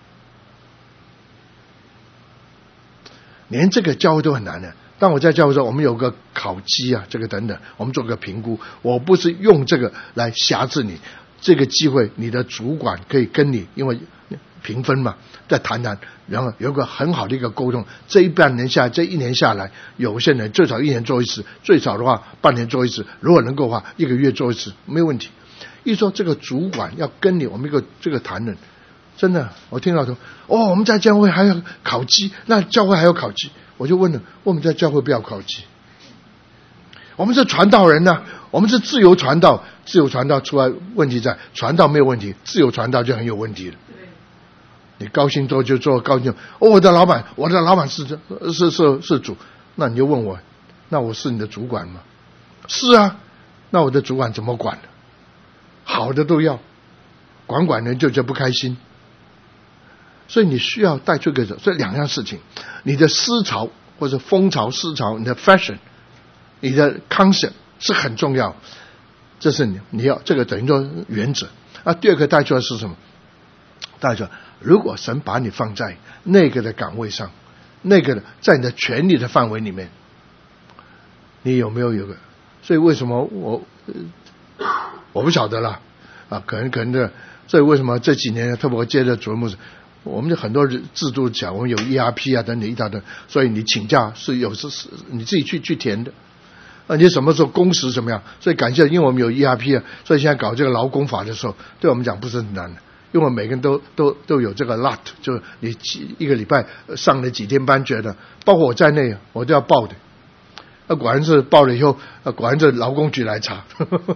连这个教会都很难的。当我在教会说我们有个考绩啊，这个等等，我们做个评估，我不是用这个来辖制你，这个机会你的主管可以跟你因为评分嘛，再谈谈，然后有个很好的一个沟通。这一半年下来，这一年下来，有些人最少一年做一次，最少的话半年做一次，如果能够的话一个月做一次，没有问题。一说这个主管要跟你我们一个这个谈论，真的我听到说哦，我们在教会还要考绩，那教会还要考绩，我就问了，我们在教会不要考绩，我们是传道人啊，我们是自由传道，自由传道出来问题在传道没有问题，自由传道就很有问题了。你高兴做就做，高兴哦，我的老板，我的老板是是是是主，那你就问我，那我是你的主管吗？是啊，那我的主管怎么管呢？好的都要，管管人就觉得不开心，所以你需要带出一个这两样事情，你的思潮或者风潮思潮，你的 fashion， 你的 concept 是很重要。 这是你你要这个等于说原则。啊，第二个带出来是什么？带出来，如果神把你放在那个的岗位上，那个的在你的权力的范围里面，你有没有有个？所以为什么我我不晓得了啊？可能可能的，所以为什么这几年特别我接着主任牧师，我们就很多制度讲，我们有 E R P 啊等等一大堆，所以你请假是有时是你自己去去填的。啊，你什么时候工时怎么样？所以感谢，因为我们有 E R P 啊，所以现在搞这个劳工法的时候，对我们讲不是很难的，因为我们每个人都都都有这个 lot， 就你一个礼拜上了几天班，觉得包括我在内，我都要报的。那、啊、果然是报了以后，啊、果然这劳工局来查。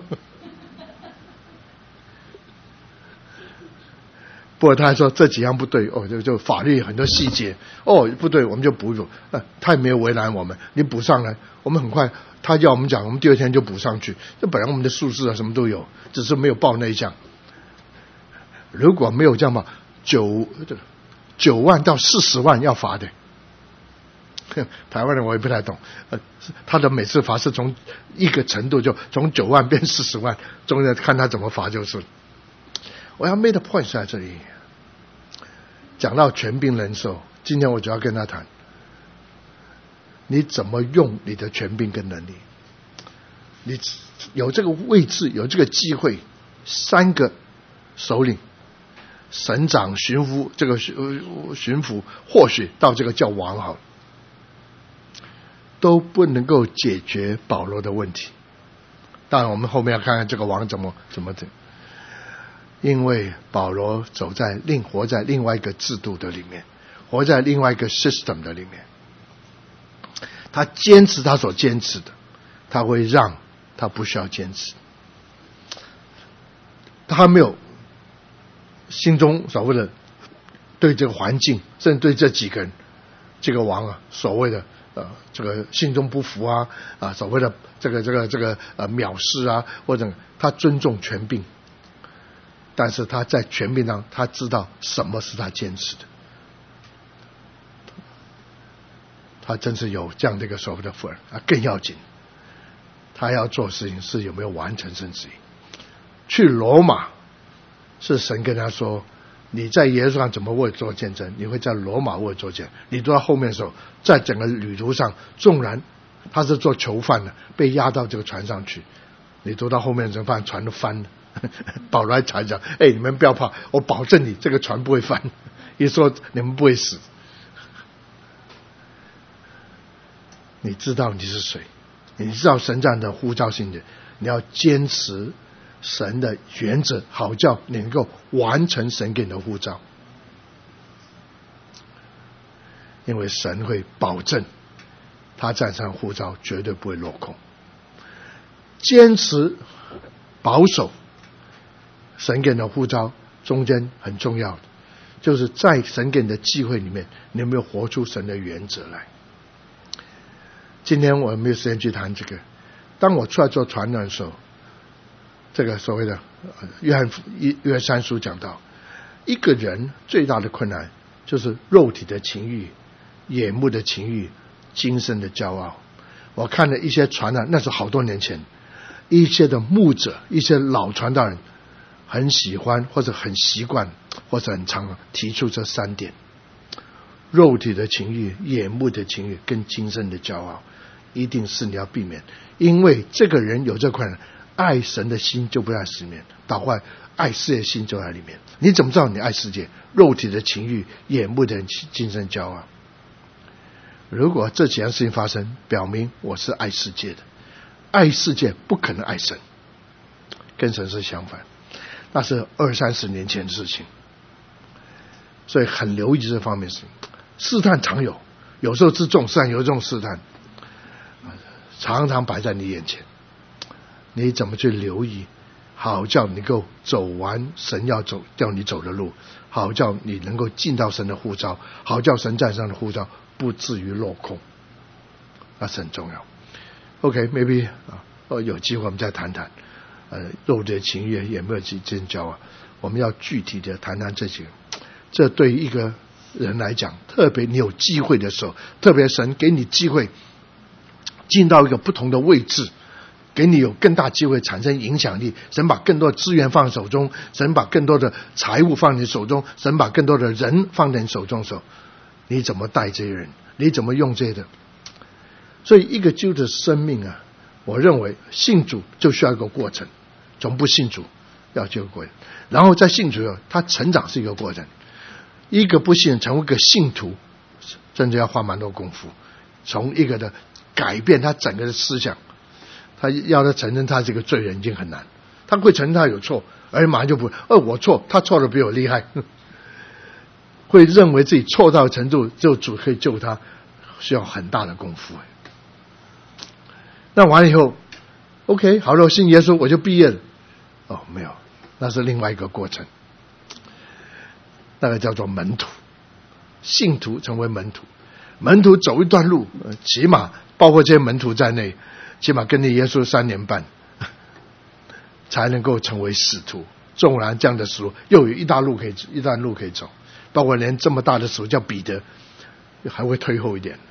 不过他还说这几样不对哦，就就法律很多细节哦不对，我们就补补。呃，他也没有为难我们，你补上来，我们很快。他叫我们讲，我们第二天就补上去。这本来我们的数字啊什么都有，只是没有报那一项。如果没有这样嘛，九九万到四十万要罚的。台湾人我也不太懂，呃，他的每次罚是从一个程度就从九万变四十万，中间看他怎么罚就是。我要 make the point 在这里，讲到权柄人寿，今天我就要跟他谈。你怎么用你的权柄跟能力？你有这个位置，有这个机会，三个首领、省长、巡抚，这个巡抚或许到这个叫王好了，都不能够解决保罗的问题。当然，我们后面要看看这个王怎么怎么的，因为保罗走在另活在另外一个制度的里面，活在另外一个 system 的里面。他坚持他所坚持的，他会让他不需要坚持。他没有心中所谓的对这个环境，甚至对这几个人，这个王啊，所谓的呃这个心中不服啊啊，所谓的这个这个这个呃藐视啊，或者他尊重权柄，但是他在权柄上，他知道什么是他坚持的。他真是有这样的一个所谓的福人啊，更要紧，他要做事情是有没有完成圣旨意。去罗马是神跟他说，你在耶路撒冷怎么为我做见证，你会在罗马为我做见证。你读到后面的时候，在整个旅途上，纵然他是做囚犯的，被押到这个船上去，你读到后面的时候，发现船都翻了。保罗还才讲，哎，你们不要怕，我保证你这个船不会翻，一说你们不会死。你知道你是谁，你知道神这样的呼召性的，你要坚持神的原则，好叫你能够完成神给你的呼召。因为神会保证他站上呼召绝对不会落空。坚持保守神给你的呼召中间很重要的，就是在神给你的机会里面，你有没有活出神的原则来。今天我没有时间去谈这个。当我出来做传道的时候，这个所谓的约翰约三书讲到，一个人最大的困难就是肉体的情欲、眼目的情欲、今生的骄傲。我看了一些传道，那是好多年前，一些的牧者、一些老传道人很喜欢或者很习惯或者很常提出这三点：肉体的情欲、眼目的情欲跟今生的骄傲，一定是你要避免。因为这个人有这困难，爱神的心就不在里面，倒坏爱世界的心就在里面。你怎么知道你爱世界？肉体的情欲、眼目的今生骄傲。如果这几样事情发生，表明我是爱世界的。爱世界不可能爱神，跟神是相反，那是二三十年前的事情。所以很留意这方面的事情。试探常有，有时候是这种试探，有这种试探常常摆在你眼前，你怎么去留意，好叫你能够走完神要走叫你走的路，好叫你能够进到神的呼召，好叫神在上的呼召不至于落空，那是很重要。 OK maybe 啊，有机会我们再谈谈呃，肉体的情欲也没有去真交啊，我们要具体的谈谈这些。这对于一个人来讲，特别你有机会的时候，特别神给你机会进到一个不同的位置， 给你有更大机会产生影响力，神把更多的资源放手中，神把更多的财物放你手中，神把更多的人放在你手中的时候，你怎么带这些人？你怎么用这些的？所以一个基督的生命啊，我认为信主就需要一个过程，从不信主要这个过程，然后在信主后他成长是一个过程。一个不信人成为一个信徒，真的要花蛮多功夫，从一个的改变他整个的思想，他要他承认他这个罪人已经很难，他会承认他有错，而马上就不会，哦我错，他错的比我厉害，会认为自己错到程度只有主可以救他，需要很大的功夫。那完了以后 OK 好了，我信耶稣我就毕业了，哦没有，那是另外一个过程，那个叫做门徒。信徒成为门徒，门徒走一段路，起码包括这些门徒在内，起码跟着耶稣三年半才能够成为使徒。纵然这样的使徒又有一大路可以一段路可以走，包括连这么大的使徒叫彼得还会退后一点。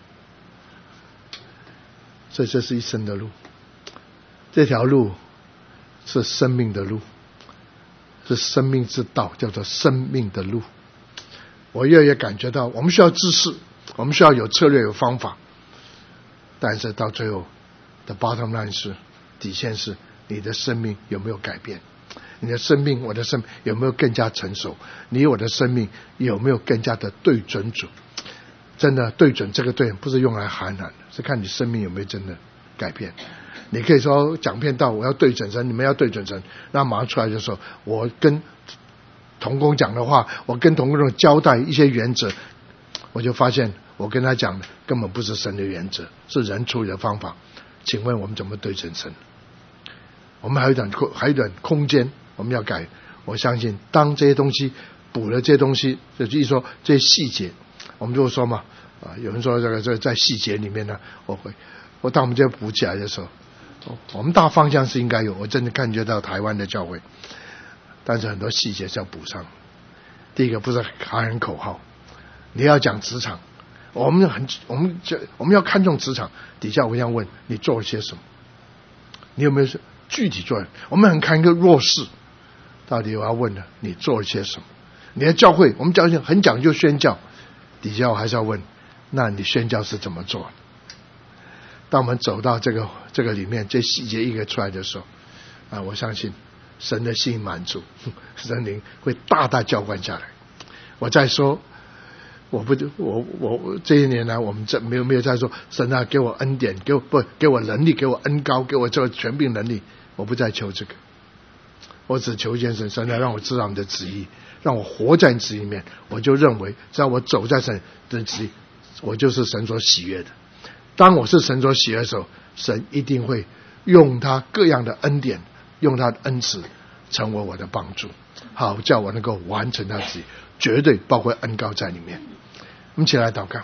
所以这是一生的路，这条路是生命的路，是生命之道，叫做生命的路。我越来越感觉到我们需要知识，我们需要有策略有方法，但是到最后的 bottom line 是底线是你的生命有没有改变，你的生命我的生命有没有更加成熟，你我的生命有没有更加的对准主。真的对准这个对不是用来喊喊的，是看你生命有没有真的改变。你可以说讲遍道我要对准神，你们要对准神，那马上出来就说我跟同工讲的话，我跟同工交代一些原则，我就发现我跟他讲的根本不是神的原则，是人处理的方法。请问我们怎么对准神？我们还有一点还有一点空间我们要改。我相信当这些东西补了这些东西，就是说这些细节，我们就说嘛，啊，有人说这个这个在细节里面呢，我会，我当我们这补起来的时候，我们大方向是应该有，我真的感觉到台湾的教会，但是很多细节是要补上。第一个不是喊喊口号，你要讲职场，我们很我们我们要看重职场，底下我要问你做了些什么，你有没有具体做？我们很看一个弱势，到底我要问的你做了些什么？你的教会，我们教会很讲究宣教。底下我还是要问，那你宣教是怎么做的？当我们走到这个这个里面，这细节一个出来的时候，啊，我相信神的心满足，神灵会大大浇灌下来。我再说，我不我我这一年来，我们这没有没有在说神啊，给我恩典，给我不给我能力，给我恩膏，给我这个权柄能力，我不再求这个，我只求一件事，神啊，让我知道你的旨意。让我活在你旨意里面，我就认为只要我走在神的旨意，我就是神所喜悦的。当我是神所喜悦的时候，神一定会用他各样的恩典，用他的恩慈成为我的帮助，好叫我能够完成他的旨意，绝对包括恩膏在里面。我们起来祷告。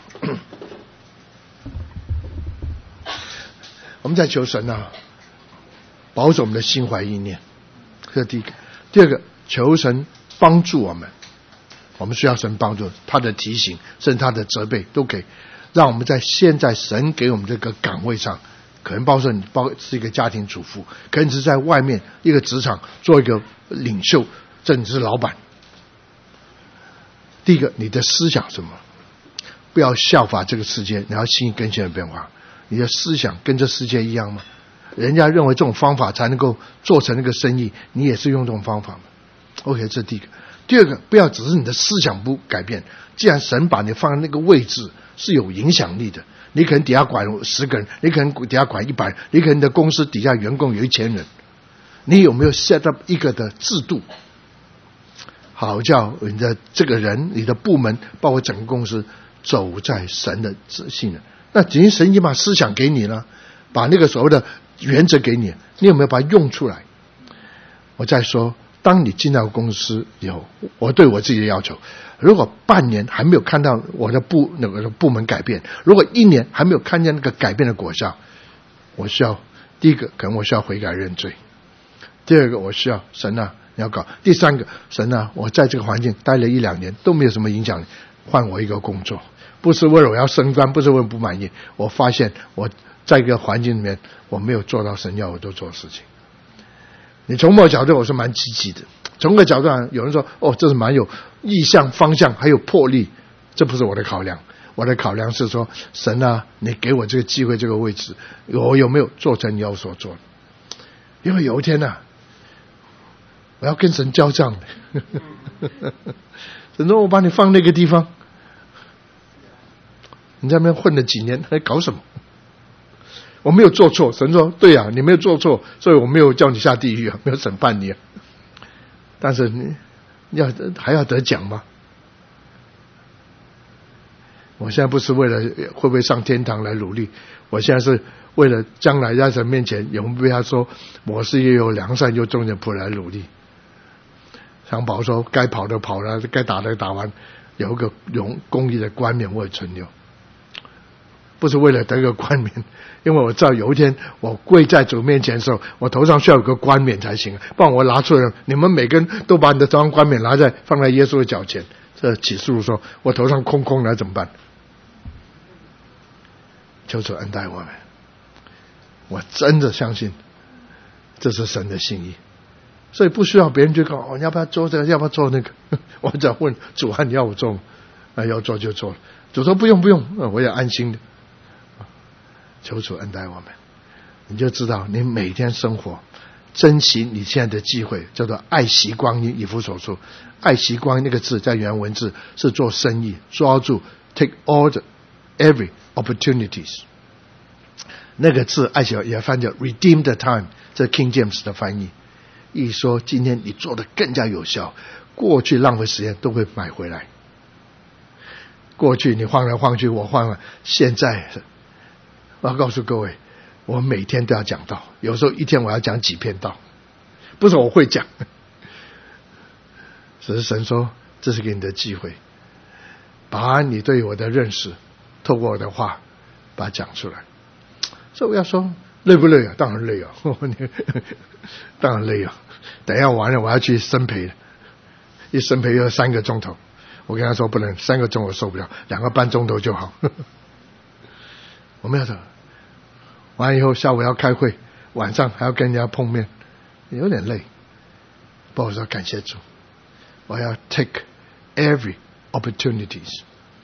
我们在求神啊，保守我们的心怀意念，这是第一个。第二个，求神帮助我们，我们需要神帮助，他的提醒甚至他的责备都可以让我们在现在神给我们这个岗位上，可能包括你包是一个家庭主妇，可能是在外面一个职场做一个领袖，甚至是老板。第一个，你的思想什么？不要效法这个世界，你要心意更新的变化。你的思想跟这世界一样吗？人家认为这种方法才能够做成那个生意，你也是用这种方法吗？ OK， 这是第一个。第二个，不要只是你的思想不改变，既然神把你放在那个位置是有影响力的，你可能底下管十个人，你可能底下管一百人，你可能你的公司底下员工有一千人，你有没有 set up 一个的制度，好叫你的这个人，你的部门包括整个公司走在神的自信的？那只是神已经把思想给你了，把那个所谓的原则给你，你有没有把它用出来？我再说，当你进到公司以后，我对我自己的要求，如果半年还没有看到我的部那个部门改变，如果一年还没有看见那个改变的果效，我需要第一个可能我需要悔改认罪，第二个我需要神啊你要搞，第三个神啊我在这个环境待了一两年都没有什么影响，换我一个工作， 不是为了我要升官，不是为了不满意。我发现我在一个环境里面，我没有做到神要我都做的事情。你从某个角度我是蛮积极的，从个角度上有人说哦，这是蛮有意向方向还有魄力，这不是我的考量。我的考量是说，神啊，你给我这个机会这个位置，我有没有做成你要所做的？因为有一天啊，我要跟神交账的。神说我把你放那个地方，你在那边混了几年还搞什么？我没有做错。神说对啊，你没有做错，所以我没有叫你下地狱啊，没有审判你啊。但是你要还要得奖吗？我现在不是为了会不会上天堂来努力，我现在是为了将来在神面前永不被他说我是又有良善又忠的仆人来努力。常保说该跑的跑了，该打的打完，有一个永公义的冠冕我也存留，不是为了得个冠冕，因为我知道有一天我跪在主面前的时候，我头上需要有个冠冕才行，不然我拿出来，你们每个人都把你的头上冠冕拿在放在耶稣的脚前，这启示录说我头上空空的怎么办？求主恩待我们，我真的相信这是神的心意，所以不需要别人去告我、哦、要不要做这个，要不要做那个，我只要问主啊，你要我做，啊要做就做了。主说不用不用，我也安心的。求主恩待我们，你就知道你每天生活珍惜你现在的机会，叫做爱惜光阴。以弗所书爱惜光阴那个字在原文字是做生意，抓住 take all the every opportunities， 那个字爱惜也翻叫 redeem the time， 这 King James 的翻译，一说今天你做得更加有效，过去浪费时间都会买回来。过去你晃来晃去我晃了，现在我要告诉各位，我每天都要讲道，有时候一天我要讲几篇道，不是我会讲，只是神说这是给你的机会，把你对我的认识透过我的话把它讲出来。所以我要说累不累啊？当然累啊，当然累啊。等一下完了我要去生培了，一生培要三个钟头，我跟他说不能，三个钟我受不了，两个半钟头就好。我们要走完以后下午要开会，晚上还要跟人家碰面，有点累。不过我说感谢主，我要 take every opportunities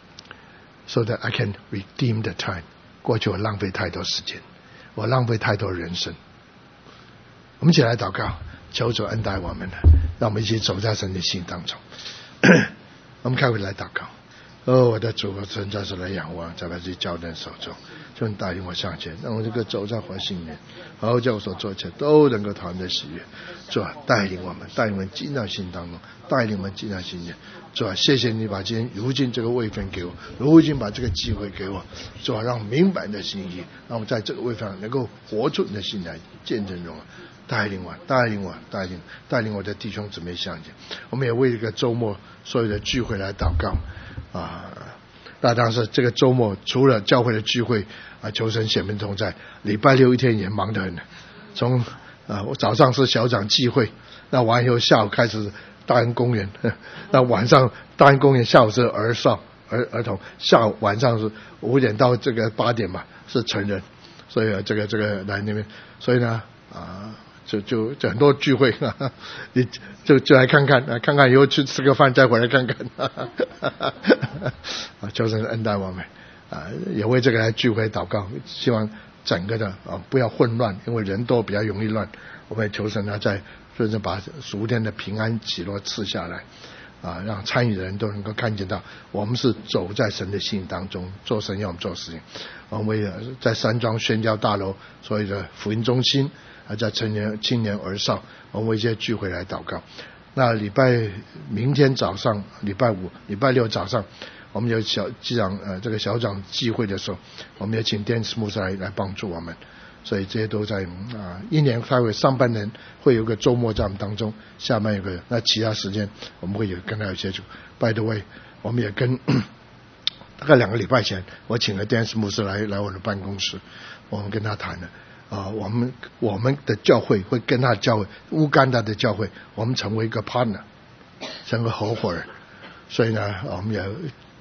so that I can redeem the time。 过去我浪费太多时间，我浪费太多人生。我们一起来祷告，求主恩待我们，让我们一起走在神的心当中。我们开会来祷告。哦，我的主，我真在是来仰望，在把自己交在手中，求你带领我向前，让我这个走在活心里面，好好叫我所做一切都能够讨你的喜悦。主啊，带领我们，带领我们进到心当中，带领我们进到心里。主啊，谢谢你把今天如今这个位分给我，如今把这个机会给我。主啊，让我明白你的心意，让我在这个位分上能够活出你的心来，见证荣耀。带领我，带领我，带领带领我的弟兄姊妹向前。我们也为一个周末所有的聚会来祷告啊！那当然是这个周末除了教会的聚会啊，求神显明同在。礼拜六一天也忙得很，从啊我早上是小长祭会，那完以后下午开始大安公园，那晚上大安公园下午是儿少儿儿童，下午晚上是五点到这个八点吧是成人，所以、啊、这个这个来那边，所以呢啊。就就就很多聚会，哈哈，你就就来看看，看看以后去吃个饭，再回来看看，哈哈哈哈啊！求神恩待我们啊，也为这个来聚会祷告，希望整个的啊不要混乱，因为人多比较容易乱。我们也求神呢，在顺着把属天的平安喜乐赐下来啊，让参与的人都能够看见到，我们是走在神的心当中，做神要我们做事情。我们为了在山庄宣教大楼所有的福音中心。还在青年青年儿少，我们为这些聚会来祷告。那礼拜明天早上，礼拜五、礼拜六早上，我们有小机长呃这个小长聚会的时候，我们也请电视牧师来来帮助我们。所以这些都在啊、呃，一年开会上半年会有个周末在我们当中，下半有个那其他时间我们会有跟他有接触。By the way， 我们也跟大概两个礼拜前，我请了电视牧师来来我的办公室，我们跟他谈了。啊、呃，我们我们的教会会跟他的教会乌干达的教会，我们成为一个 partner， 成为合伙人。所以呢，我们也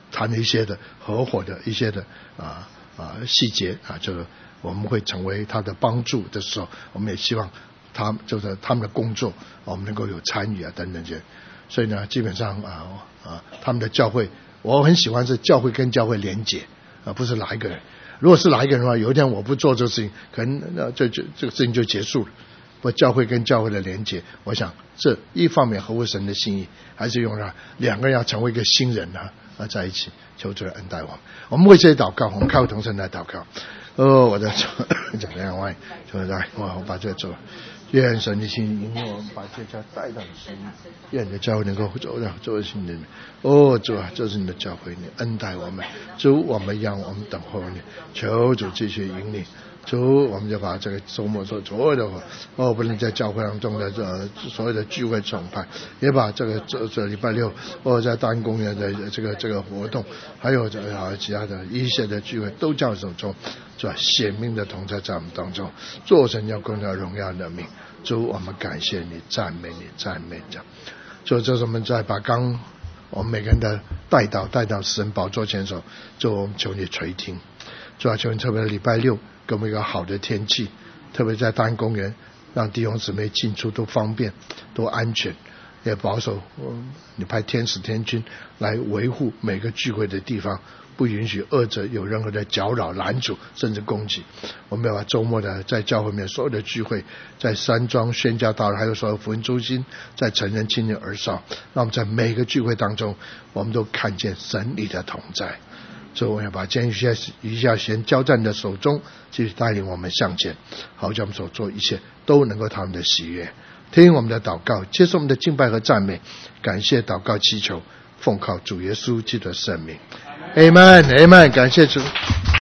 谈一些的合伙的一些的啊啊细节啊，就是我们会成为他的帮助的时候，我们也希望他就是他们的工作我们能够有参与啊等等这些。所以呢，基本上啊啊他们的教会，我很喜欢是教会跟教会连结啊，不是哪一个人。如果是哪一个人的话，有一天我不做这个事情，可能那这就这个事情就结束了。不，教会跟教会的连结，我想这一方面合乎神的心意，还是用让两个人要成为一个新人啊啊在一起，求主来恩待我们。我们为这些祷告，我们开口同声来祷告。哦，我的主，讲两万，就来，我我把这个做。愿神的心引领我们把这家带到你身边，愿你的教会能够走到走进里面。哦，主啊，这是你的教会，你恩待我们，主，我们让我们等候你，求主继续引领。主，我们就把这个周末所所有的哦，不能在教会当中的这所有的聚会崇拜，也把这个这这礼拜六哦在大安公园的这个这个活动，还有这啊其他的一些的聚会都交手中，是吧？显明的同在在我们当中，做成要荣耀荣耀的名。主，我们感谢你，赞美你，赞美你。所以这是我们在把刚我们每个人的带到带到神宝座前手，主，我们求你垂听。主啊，求你特别礼拜六给我们一个好的天气，特别在大安公园，让弟兄姊妹进出都方便，都安全，也保守。嗯、你派天使天军来维护每个聚会的地方，不允许恶者有任何的搅扰、拦阻，甚至攻击。我们要把周末的在教会里面所有的聚会，在山庄、宣教道，还有所有福音中心，在成人、青年、儿少，让我们在每个聚会当中，我们都看见神你的同在。所以我要把今天余下先交在你的手中，继续带领我们向前，好叫我们所做一切都能够讨你的喜悦。听我们的祷告，接受我们的敬拜和赞美，感谢祷告祈求，奉靠主耶稣基督的圣名。Amen，Amen， 感谢主。